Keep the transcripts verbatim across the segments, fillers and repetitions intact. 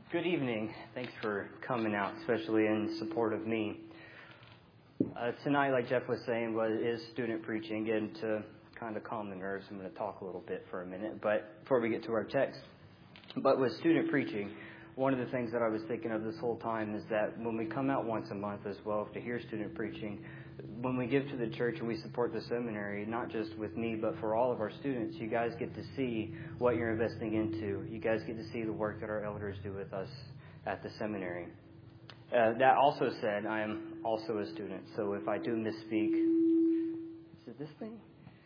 Good evening. Thanks for coming out, especially in support of me. Uh, tonight, like Jeff was saying, was is student preaching, and to kind of calm the nerves, I'm going to talk a little bit for a minute. But before we get to our text, but with student preaching, one of the things that I was thinking of this whole time is that when we come out once a month as well to hear student preaching, when we give to the church and we support the seminary, not just with me, but for all of our students, you guys get to see what you're investing into. You guys get to see the work that our elders do with us at the seminary. Uh, that also said, I am also a student, so if I do misspeak, is it this thing?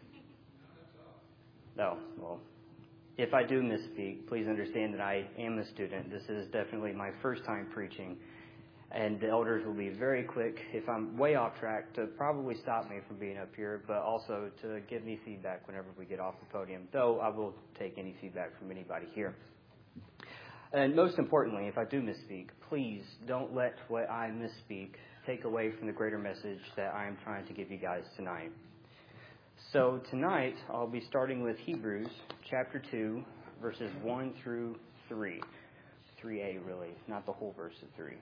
No, well, if I do misspeak, please understand that I am a student. This is definitely my first time preaching. And the elders will be very quick, if I'm way off track, to probably stop me from being up here, but also to give me feedback whenever we get off the podium, though I will take any feedback from anybody here. And most importantly, if I do misspeak, please don't let what I misspeak take away from the greater message that I am trying to give you guys tonight. So tonight, I'll be starting with Hebrews chapter two, verses one through three. three A, really, not the whole verse of three.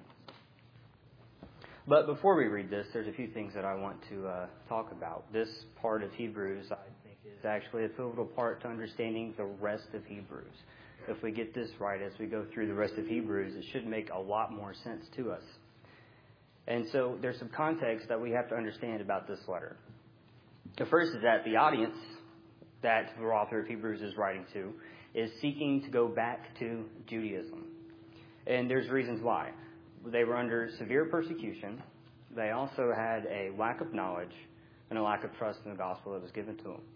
But before we read this, there's a few things that I want to uh, talk about. This part of Hebrews, I think, is actually a pivotal part to understanding the rest of Hebrews. If we get this right as we go through the rest of Hebrews, it should make a lot more sense to us. And so there's some context that we have to understand about this letter. The first is that the audience that the author of Hebrews is writing to is seeking to go back to Judaism. And there's reasons why. They were under severe persecution. They also had a lack of knowledge and a lack of trust in the gospel that was given to them.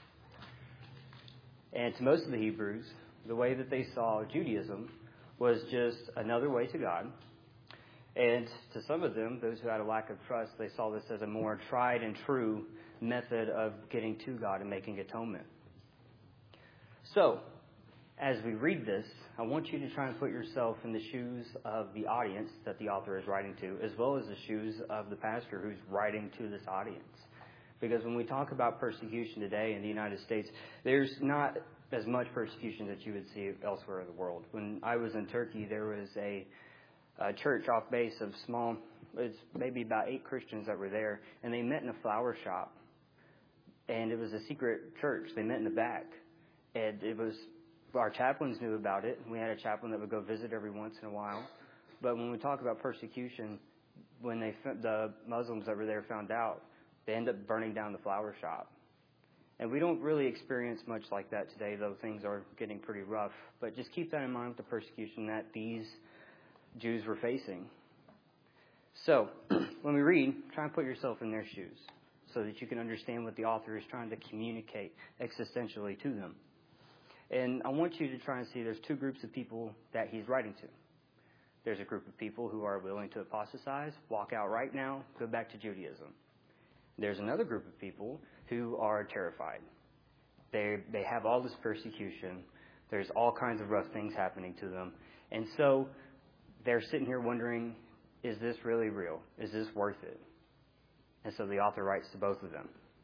And to most of the Hebrews, the way that they saw Judaism was just another way to God. And to some of them, those who had a lack of trust, they saw this as a more tried and true method of getting to God and making atonement. So, as we read this, I want you to try and put yourself in the shoes of the audience that the author is writing to, as well as the shoes of the pastor who's writing to this audience. Because when we talk about persecution today in the United States, there's not as much persecution that you would see elsewhere in the world. When I was in Turkey, there was a, a church off base of small, it's maybe about eight Christians that were there, and they met in a flower shop. And it was a secret church. They met in the back. And it was... Our chaplains knew about it. We had a chaplain that would go visit every once in a while. But when we talk about persecution, when they the Muslims that were there found out, they end up burning down the flower shop. And we don't really experience much like that today, though things are getting pretty rough. But just keep that in mind with the persecution that these Jews were facing. So, when we read, try and put yourself in their shoes so that you can understand what the author is trying to communicate existentially to them. And I want you to try and see there's two groups of people that he's writing to. There's a group of people who are willing to apostatize, walk out right now, go back to Judaism. There's another group of people who are terrified. They they have all this persecution. There's all kinds of rough things happening to them. And so they're sitting here wondering, is this really real? Is this worth it? And so the author writes to both of them.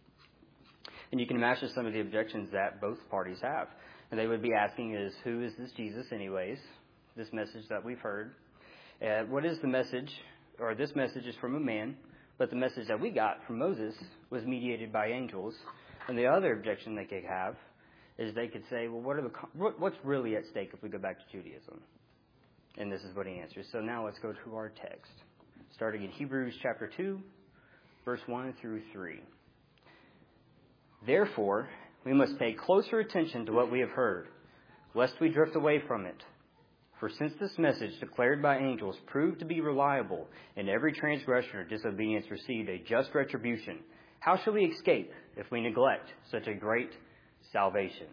And you can imagine some of the objections that both parties have. And they would be asking is, who is this Jesus anyways? This message that we've heard. Uh, what is the message? Or this message is from a man, but the message that we got from Moses was mediated by angels. And the other objection they could have is they could say, well, what are the what, what's really at stake if we go back to Judaism? And this is what he answers. So now let's go to our text. Starting in Hebrews chapter two, verse one through three. Therefore, we must pay closer attention to what we have heard, lest we drift away from it. For since this message declared by angels proved to be reliable, and every transgression or disobedience received a just retribution, how shall we escape if we neglect such a great salvation?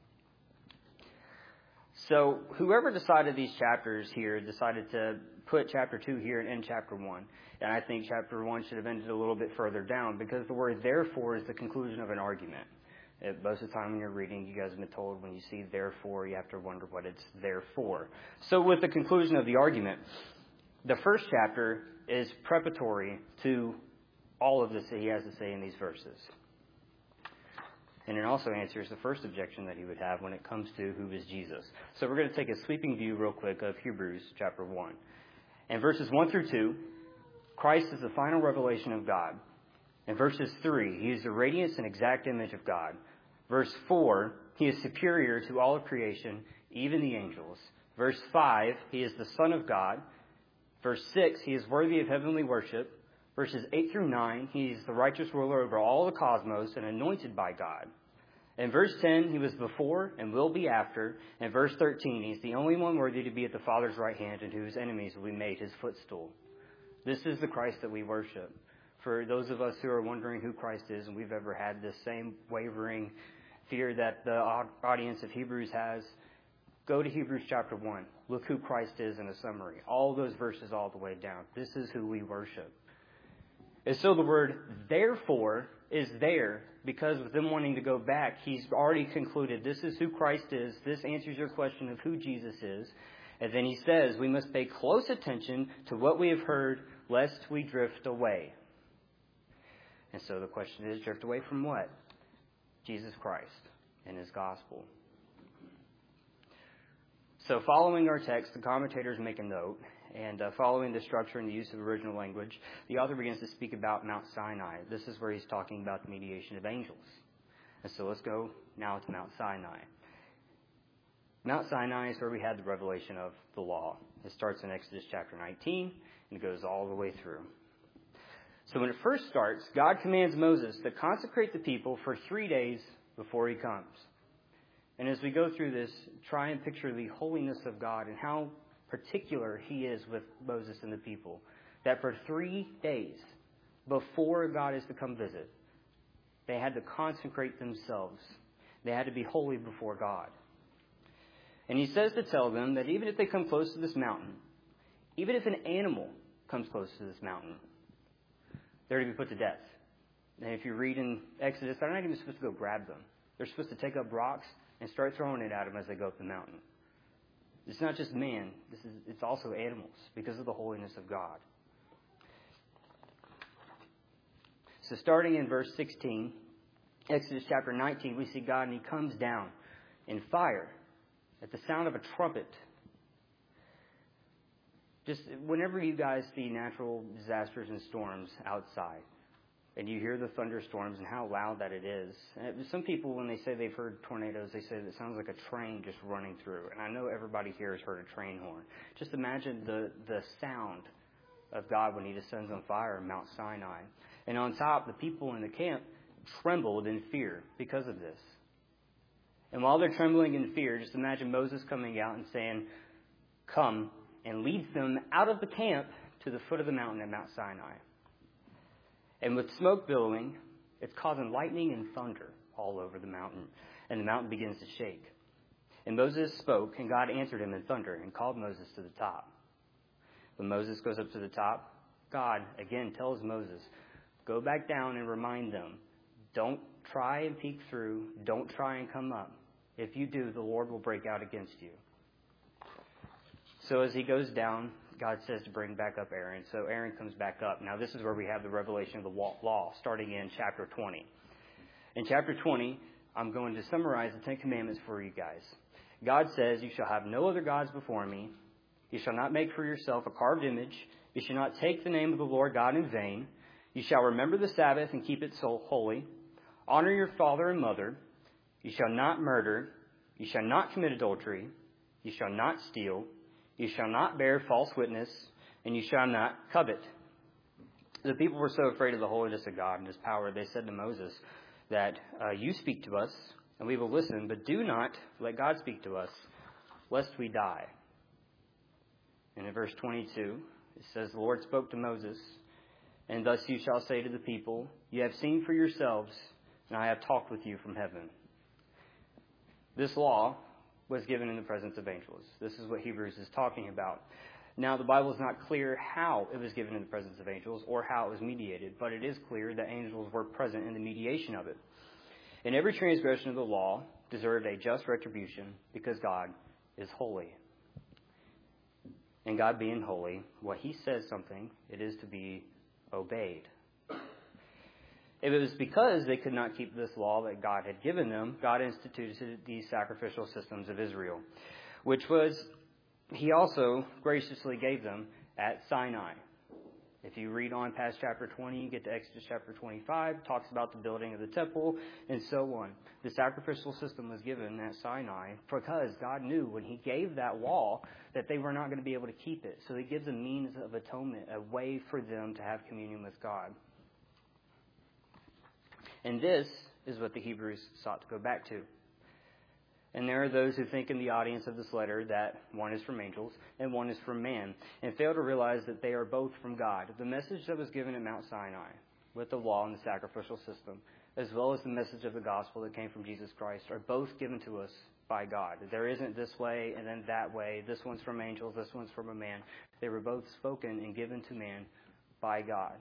So whoever decided these chapters here decided to put chapter two here and end chapter one. And I think chapter one should have ended a little bit further down, because the word therefore is the conclusion of an argument. Most of the time when you're reading, you guys have been told when you see therefore, you have to wonder what it's there for. So with the conclusion of the argument, the first chapter is preparatory to all of this that he has to say in these verses. And it also answers the first objection that he would have when it comes to who is Jesus. So we're going to take a sweeping view real quick of Hebrews chapter one. In verses one through two, Christ is the final revelation of God. In verses three, he is the radiance and exact image of God. Verse four, he is superior to all of creation, even the angels. Verse five, he is the Son of God. Verse six, he is worthy of heavenly worship. Verses eight through nine, he is the righteous ruler over all the cosmos and anointed by God. In verse ten, he was before and will be after. In verse thirteen, he's the only one worthy to be at the Father's right hand and whose enemies will be made his footstool. This is the Christ that we worship. For those of us who are wondering who Christ is, and we've ever had this same wavering fear that the audience of Hebrews has, go to Hebrews chapter one. Look who Christ is in a summary. All those verses all the way down. This is who we worship. And so the word therefore is there because with them wanting to go back, he's already concluded this is who Christ is. This answers your question of who Jesus is. And then he says we must pay close attention to what we have heard lest we drift away. And so the question is, drift away from what? Jesus Christ and his gospel. So following our text, the commentators make a note. And uh, following the structure and the use of original language, the author begins to speak about Mount Sinai. This is where he's talking about the mediation of angels. And so let's go now to Mount Sinai. Mount Sinai is where we had the revelation of the law. It starts in Exodus chapter nineteen and goes all the way through. So when it first starts, God commands Moses to consecrate the people for three days before he comes. And as we go through this, try and picture the holiness of God and how particular he is with Moses and the people. That for three days before God is to come visit, they had to consecrate themselves. They had to be holy before God. And he says to tell them that even if they come close to this mountain, even if an animal comes close to this mountain, they're to be put to death. And if you read in Exodus, they're not even supposed to go grab them. They're supposed to take up rocks and start throwing it at them as they go up the mountain. It's not just man. This is, it's also animals because of the holiness of God. So starting in verse sixteen, Exodus chapter nineteen, we see God and he comes down in fire at the sound of a trumpet. Just whenever you guys see natural disasters and storms outside, and you hear the thunderstorms and how loud that it is. And some people, when they say they've heard tornadoes, they say that it sounds like a train just running through. And I know everybody here has heard a train horn. Just imagine the, the sound of God when he descends on fire in Mount Sinai. And on top, the people in the camp trembled in fear because of this. And while they're trembling in fear, just imagine Moses coming out and saying, come, and leads them out of the camp to the foot of the mountain at Mount Sinai. And with smoke billowing, it's causing lightning and thunder all over the mountain. And the mountain begins to shake. And Moses spoke, and God answered him in thunder and called Moses to the top. When Moses goes up to the top, God again tells Moses, go back down and remind them, don't try and peek through, don't try and come up. If you do, the Lord will break out against you. So as he goes down, God says to bring back up Aaron. So Aaron comes back up. Now this is where we have the revelation of the law, starting in chapter twenty. In chapter twenty, I'm going to summarize the Ten Commandments for you guys. God says, you shall have no other gods before me. You shall not make for yourself a carved image. You shall not take the name of the Lord God in vain. You shall remember the Sabbath and keep it so holy. Honor your father and mother. You shall not murder. You shall not commit adultery. You shall not steal. You shall not bear false witness, and you shall not covet. The people were so afraid of the holiness of God and his power, they said to Moses that uh, you speak to us, and we will listen, but do not let God speak to us, lest we die. And in verse twenty-two, it says, the Lord spoke to Moses, and thus you shall say to the people, you have seen for yourselves, and I have talked with you from heaven. This law was given in the presence of angels. This is what Hebrews is talking about. Now, the Bible is not clear how it was given in the presence of angels or how it was mediated, but it is clear that angels were present in the mediation of it. And every transgression of the law deserved a just retribution because God is holy. And God being holy, what he says something, it is to be obeyed. It was because they could not keep this law that God had given them, God instituted these sacrificial systems of Israel, which was, he also graciously gave them at Sinai. If you read on past chapter twenty, you get to Exodus chapter twenty-five, talks about the building of the temple, and so on. The sacrificial system was given at Sinai because God knew when he gave that law that they were not going to be able to keep it. So he gives a means of atonement, a way for them to have communion with God. And this is what the Hebrews sought to go back to. And there are those who think in the audience of this letter that one is from angels and one is from man, and fail to realize that they are both from God. The message that was given at Mount Sinai with the law and the sacrificial system, as well as the message of the gospel that came from Jesus Christ, are both given to us by God. There isn't this way and then that way. This one's from angels, this one's from a man. They were both spoken and given to man by God.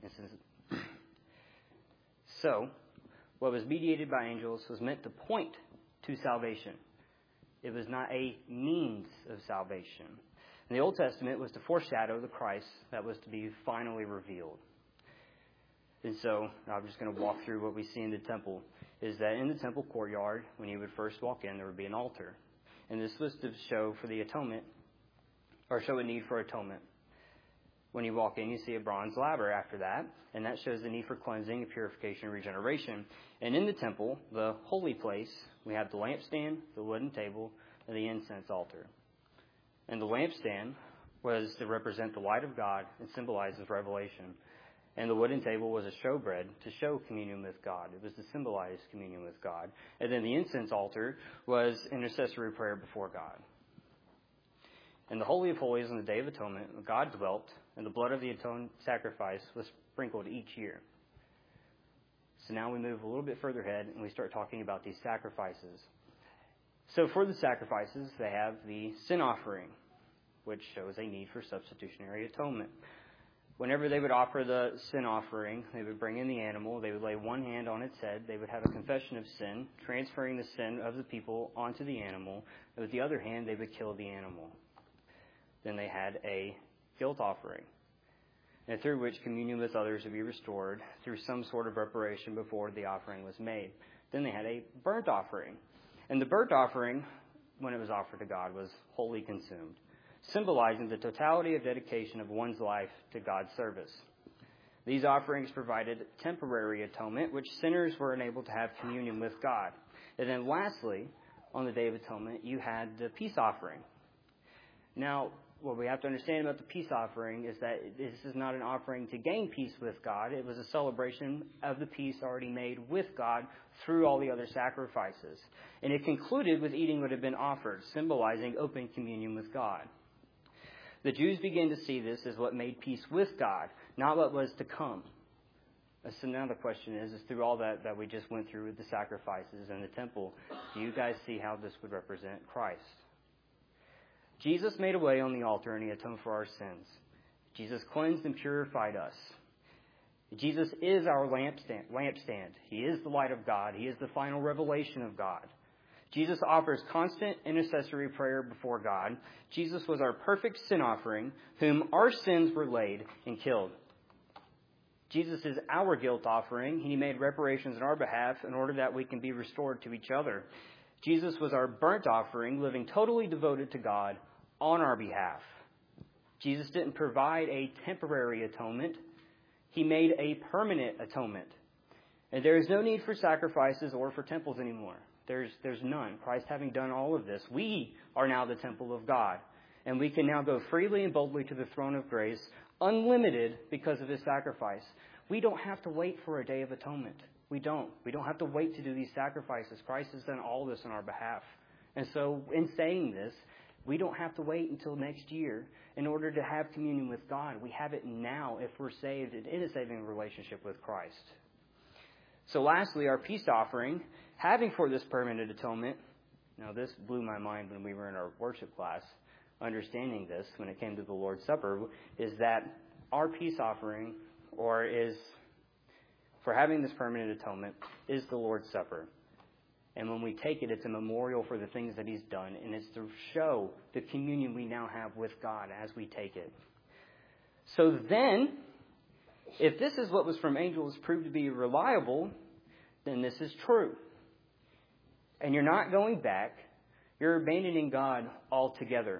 So, what was mediated by angels was meant to point to salvation. It was not a means of salvation. And the Old Testament was to foreshadow the Christ that was to be finally revealed. And so, I'm just going to walk through what we see in the temple, is that in the temple courtyard, when you would first walk in, there would be an altar. And this was to show for the atonement, or show a need for atonement. When you walk in, you see a bronze laver after that, and that shows the need for cleansing, purification, and regeneration. And in the temple, the holy place, we have the lampstand, the wooden table, and the incense altar. And the lampstand was to represent the light of God and symbolizes revelation. And the wooden table was a showbread to show communion with God. It was to symbolize communion with God. And then the incense altar was intercessory prayer before God. In the Holy of Holies on the Day of Atonement, God dwelt, and the blood of the atonement sacrifice was sprinkled each year. So now we move a little bit further ahead, and we start talking about these sacrifices. So for the sacrifices, they have the sin offering, which shows a need for substitutionary atonement. Whenever they would offer the sin offering, they would bring in the animal, they would lay one hand on its head, they would have a confession of sin, transferring the sin of the people onto the animal, and with the other hand, they would kill the animal. Then they had a guilt offering, and through which communion with others would be restored through some sort of reparation before the offering was made. Then they had a burnt offering, and the burnt offering, when it was offered to God, was wholly consumed, symbolizing the totality of dedication of one's life to God's service. These offerings provided temporary atonement, which sinners were enabled to have communion with God. And then lastly, on the Day of Atonement, you had the peace offering. Now, what we have to understand about the peace offering is that this is not an offering to gain peace with God. It was a celebration of the peace already made with God through all the other sacrifices. And it concluded with eating what had been offered, symbolizing open communion with God. The Jews began to see this as what made peace with God, not what was to come. So now the question is, is through all that that we just went through with the sacrifices and the temple, do you guys see how this would represent Christ? Jesus made a way on the altar and he atoned for our sins. Jesus cleansed and purified us. Jesus is our lampstand. lampstand. He is the light of God. He is the final revelation of God. Jesus offers constant intercessory prayer before God. Jesus was our perfect sin offering, whom our sins were laid and killed. Jesus is our guilt offering. He made reparations on our behalf in order that we can be restored to each other. Jesus was our burnt offering, living totally devoted to God on our behalf. Jesus didn't provide a temporary atonement. He made a permanent atonement. And there is no need for sacrifices or for temples anymore. There's, there's none. Christ having done all of this, we are now the temple of God. And we can now go freely and boldly to the throne of grace, unlimited because of his sacrifice. We don't have to wait for a day of atonement. We don't. We don't have to wait to do these sacrifices. Christ has done all this on our behalf. And so in saying this, we don't have to wait until next year in order to have communion with God. We have it now if we're saved and in a saving relationship with Christ. So lastly, our peace offering, having for this permanent atonement. Now this blew my mind when we were in our worship class, understanding this when it came to the Lord's Supper, is that our peace offering, or is for having this permanent atonement, is the Lord's Supper. And when we take it, it's a memorial for the things that he's done, and it's to show the communion we now have with God as we take it. So then, if this is what was from angels proved to be reliable, then this is true. And you're not going back. You're abandoning God altogether.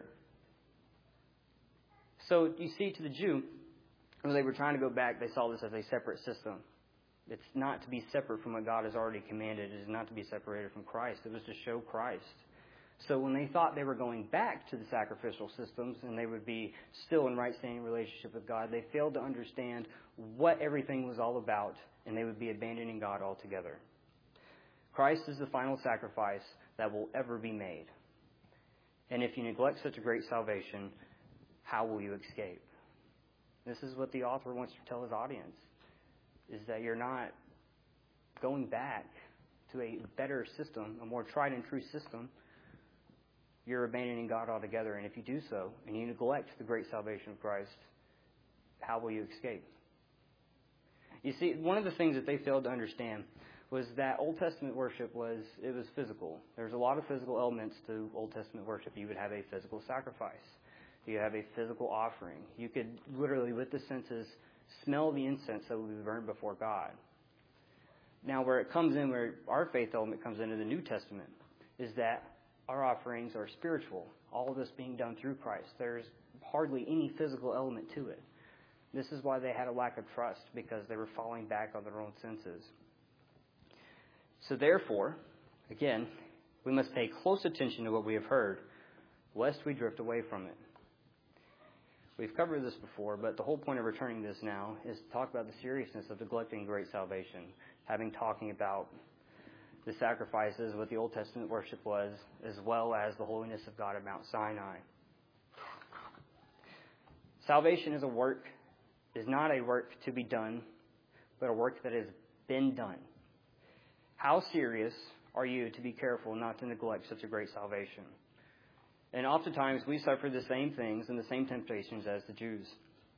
So you see, to the Jew, when they were trying to go back, they saw this as a separate system. It's not to be separate from what God has already commanded. It is not to be separated from Christ. It was to show Christ. So when they thought they were going back to the sacrificial systems and they would be still in right standing relationship with God, they failed to understand what everything was all about, and they would be abandoning God altogether. Christ is the final sacrifice that will ever be made. And if you neglect such a great salvation, how will you escape? This is what the author wants to tell his audience, is that you're not going back to a better system, a more tried and true system. You're abandoning God altogether. And if you do so, and you neglect the great salvation of Christ, how will you escape? You see, one of the things that they failed to understand was that Old Testament worship was, it was physical. There's a lot of physical elements to Old Testament worship. You would have a physical sacrifice. You have a physical offering. You could literally, with the senses, smell the incense that would be burned before God. Now, where it comes in, where our faith element comes into the New Testament, is that our offerings are spiritual. All of this being done through Christ. There's hardly any physical element to it. This is why they had a lack of trust, because they were falling back on their own senses. So therefore, again, we must pay close attention to what we have heard, lest we drift away from it. We've covered this before, but the whole point of returning this now is to talk about the seriousness of neglecting great salvation, having talking about the sacrifices, what the Old Testament worship was, as well as the holiness of God at Mount Sinai. Salvation is a work, is not a work to be done, but a work that has been done. How serious are you to be careful not to neglect such a great salvation? And oftentimes we suffer the same things and the same temptations as the Jews.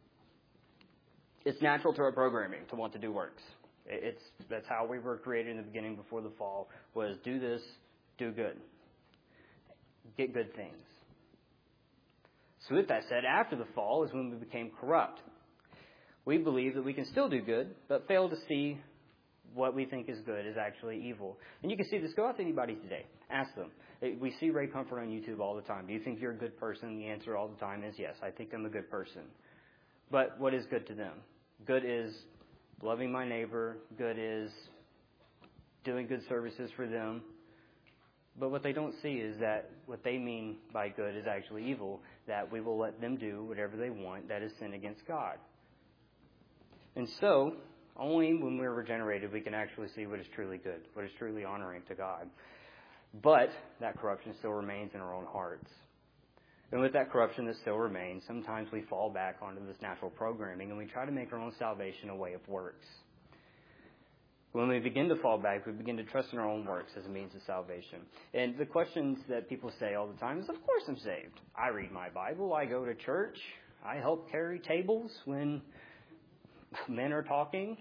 It's natural to our programming to want to do works. It's that's how we were created in the beginning before the fall, was do this, do good. Get good things. So with that said, after the fall is when we became corrupt. We believe that we can still do good, but fail to see what we think is good is actually evil. And you can see this. Go out to anybody today. Ask them. We see Ray Comfort on YouTube all the time. Do you think you're a good person? The answer all the time is yes. I think I'm a good person. But what is good to them? Good is loving my neighbor. Good is doing good services for them. But what they don't see is that what they mean by good is actually evil, that we will let them do whatever they want that is sin against God. And so, only when we're regenerated we can actually see what is truly good, what is truly honoring to God. But that corruption still remains in our own hearts. And with that corruption that still remains, sometimes we fall back onto this natural programming and we try to make our own salvation a way of works. When we begin to fall back, we begin to trust in our own works as a means of salvation. And the questions that people say all the time is, of course I'm saved. I read my Bible. I go to church. I help carry tables when men are talking.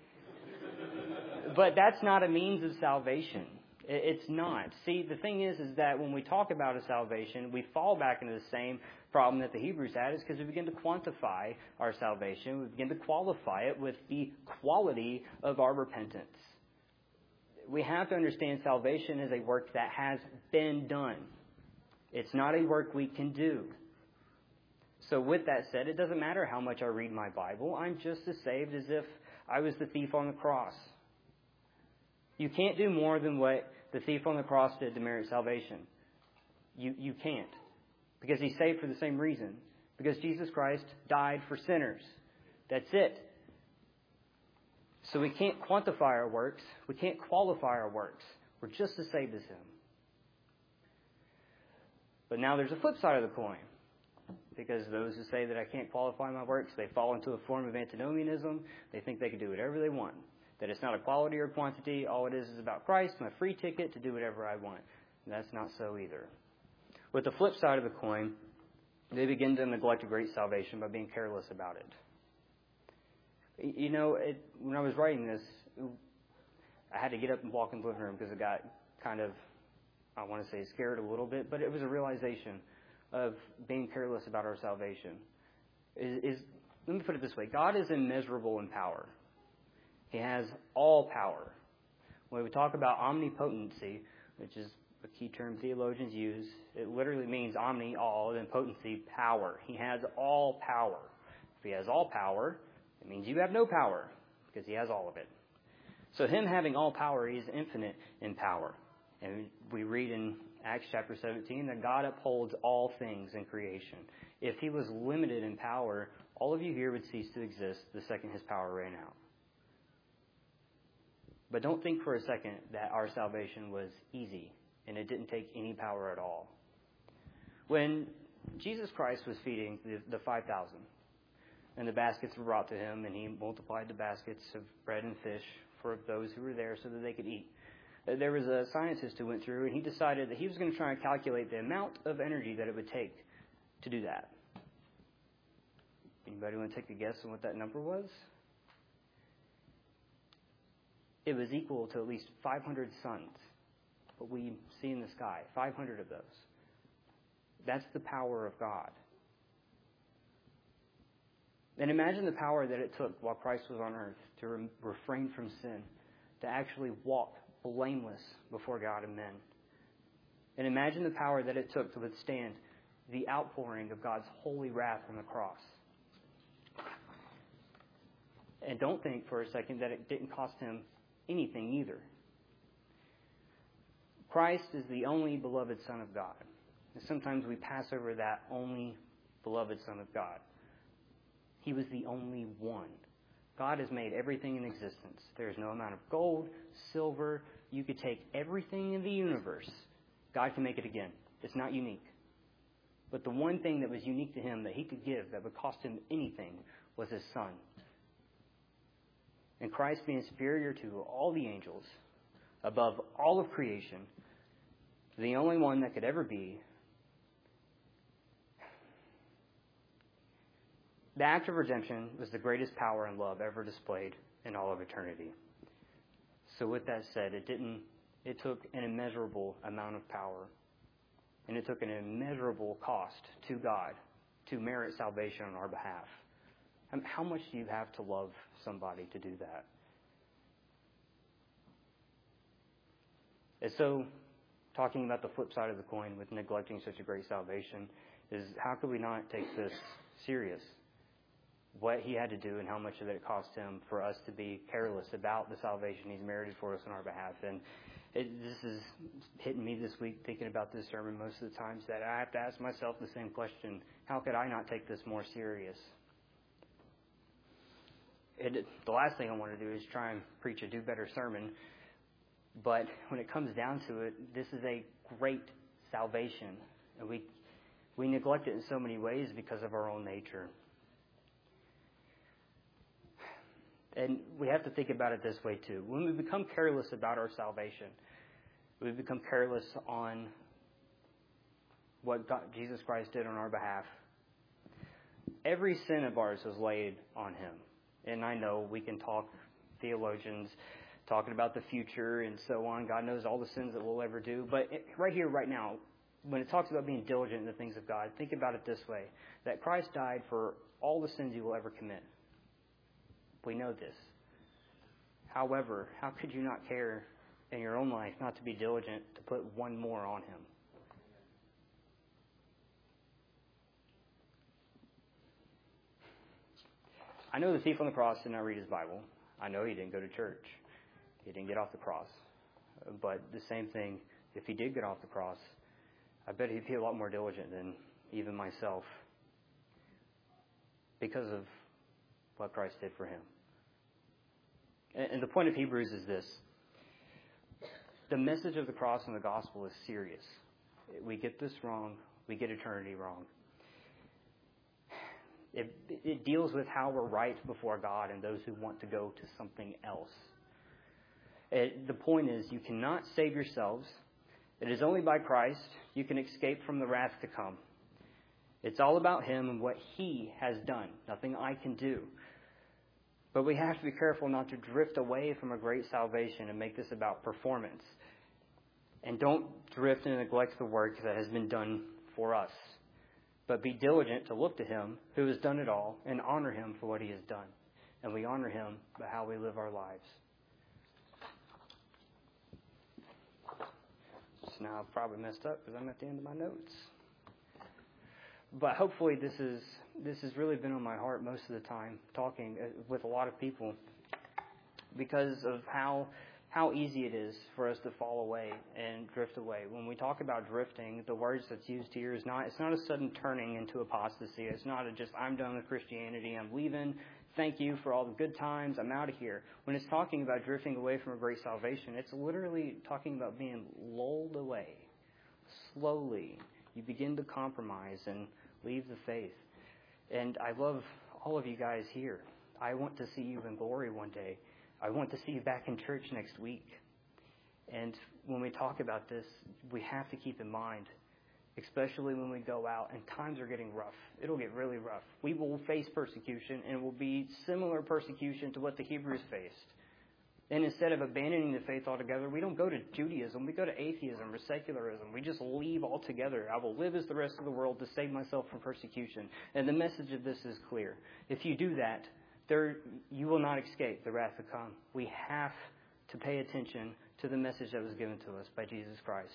But that's not a means of salvation. It's not. See, the thing is, is that when we talk about a salvation, we fall back into the same problem that the Hebrews had, is because we begin to quantify our salvation. We begin to qualify it with the quality of our repentance. We have to understand salvation is a work that has been done. It's not a work we can do. So with that said, it doesn't matter how much I read my Bible. I'm just as saved as if I was the thief on the cross. You can't do more than what the thief on the cross did to merit salvation. You you can't. Because he's saved for the same reason. Because Jesus Christ died for sinners. That's it. So we can't quantify our works. We can't qualify our works. We're just as saved as him. But now there's a flip side of the coin. Because those who say that I can't qualify my works, they fall into a form of antinomianism. They think they can do whatever they want. That it's not a quality or quantity. All it is is about Christ, my free ticket to do whatever I want. And that's not so either. With the flip side of the coin, they begin to neglect a great salvation by being careless about it. You know, it, when I was writing this, I had to get up and walk in the living room because I got kind of, I want to say scared a little bit, but it was a realization of being careless about our salvation. Is, is let me put it this way. God is immeasurable in power. He has all power. When we talk about omnipotency, which is a key term theologians use, it literally means omni, all, and potency, power. He has all power. If he has all power, it means you have no power, because he has all of it. So him having all power, he is infinite in power. And we read in Acts chapter seventeen that God upholds all things in creation. If he was limited in power, all of you here would cease to exist the second his power ran out. But don't think for a second that our salvation was easy and it didn't take any power at all. When Jesus Christ was feeding the, the five thousand, and the baskets were brought to him, and he multiplied the baskets of bread and fish for those who were there so that they could eat. There was a scientist who went through, and he decided that he was going to try and calculate the amount of energy that it would take to do that. Anybody want to take a guess on what that number was? It was equal to at least five hundred suns, what we see in the sky, five hundred of those. That's the power of God. And imagine the power that it took while Christ was on earth to re- refrain from sin, to actually walk blameless before God and men. And imagine the power that it took to withstand the outpouring of God's holy wrath on the cross. And don't think for a second that it didn't cost him anything either. Christ is the only beloved Son of God. And sometimes we pass over that only beloved Son of God. He was the only one. God has made everything in existence. There is no amount of gold, silver. You could take everything in the universe. God can make it again. It's not unique. But the one thing that was unique to him that he could give that would cost him anything was his Son. And Christ being superior to all the angels, above all of creation, the only one that could ever be, the act of redemption was the greatest power and love ever displayed in all of eternity. So with that said, it didn't, it took an immeasurable amount of power, and it took an immeasurable cost to God to merit salvation on our behalf. And how much do you have to love somebody to do that? And so, talking about the flip side of the coin with neglecting such a great salvation is, how could we not take this serious? What he had to do and how much did it cost him for us to be careless about the salvation he's merited for us on our behalf. And it, this is hitting me this week thinking about this sermon most of the times, that I have to ask myself the same question: how could I not take this more serious? It, the last thing I want to do is try and preach a do-better sermon. But when it comes down to it, this is a great salvation. And we we neglect it in so many ways because of our own nature. And we have to think about it this way too. When we become careless about our salvation, we become careless on what God, Jesus Christ did on our behalf. Every sin of ours was laid on him. And I know we can talk, theologians talking about the future and so on. God knows all the sins that we'll ever do. But it, right here, right now, when it talks about being diligent in the things of God, think about it this way: that Christ died for all the sins you will ever commit. We know this. However, how could you not care in your own life not to be diligent to put one more on him? I know the thief on the cross did not read his Bible. I know he didn't go to church. He didn't get off the cross. But the same thing, if he did get off the cross, I bet he'd be a lot more diligent than even myself, because of what Christ did for him. And the point of Hebrews is this: the message of the cross and the gospel is serious. We get this wrong. We get eternity wrong. It, it deals with how we're right before God and those who want to go to something else. It, the point is, you cannot save yourselves. It is only by Christ you can escape from the wrath to come. It's all about him and what he has done. Nothing I can do. But we have to be careful not to drift away from a great salvation and make this about performance. And don't drift and neglect the work that has been done for us. but be diligent to look to him who has done it all and honor him for what he has done. And we honor him by how we live our lives. So now I've probably messed up because I'm at the end of my notes. But hopefully this is this has really been on my heart most of the time, talking with a lot of people, because of how how easy it is for us to fall away and drift away. When we talk about drifting, the words that's used here is not it's not a sudden turning into apostasy. It's not a just I'm done with Christianity, I'm leaving. Thank you for all the good times, I'm out of here. When it's talking about drifting away from a great salvation, it's literally talking about being lulled away. Slowly, you begin to compromise and leave the faith. And I love all of you guys here. I want to see you in glory one day. I want to see you back in church next week. And when we talk about this, we have to keep in mind, especially when we go out and times are getting rough. It'll get really rough. We will face persecution, and it will be similar persecution to what the Hebrews faced. And instead of abandoning the faith altogether, we don't go to Judaism. We go to atheism or secularism. We just leave altogether. I will live as the rest of the world to save myself from persecution. And the message of this is clear. If you do that, there you will not escape the wrath to come. We have to pay attention to the message that was given to us by Jesus Christ.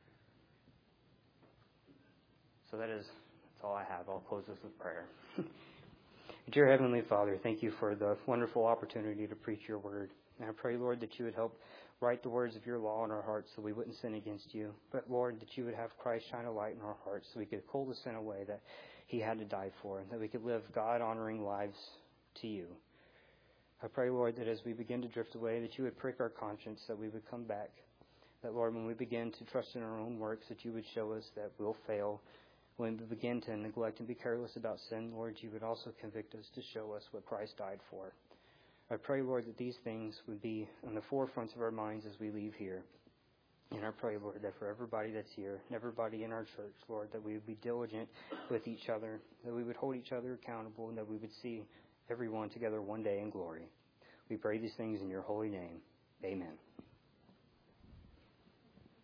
So that is that's all I have. I'll close this with prayer. Dear Heavenly Father, thank you for the wonderful opportunity to preach your word. And I pray, Lord, that you would help write the words of your law in our hearts so we wouldn't sin against you. But, Lord, that you would have Christ shine a light in our hearts so we could pull the sin away that he had to die for, and that we could live God-honoring lives to you. I pray, Lord, that as we begin to drift away, that you would prick our conscience, that we would come back. That, Lord, when we begin to trust in our own works, that you would show us that we'll fail. When we begin to neglect and be careless about sin, Lord, you would also convict us to show us what Christ died for. I pray, Lord, that these things would be on the forefront of our minds as we leave here. And I pray, Lord, that for everybody that's here, and everybody in our church, Lord, that we would be diligent with each other, that we would hold each other accountable, and that we would see everyone together one day in glory. We pray these things in your holy name. Amen.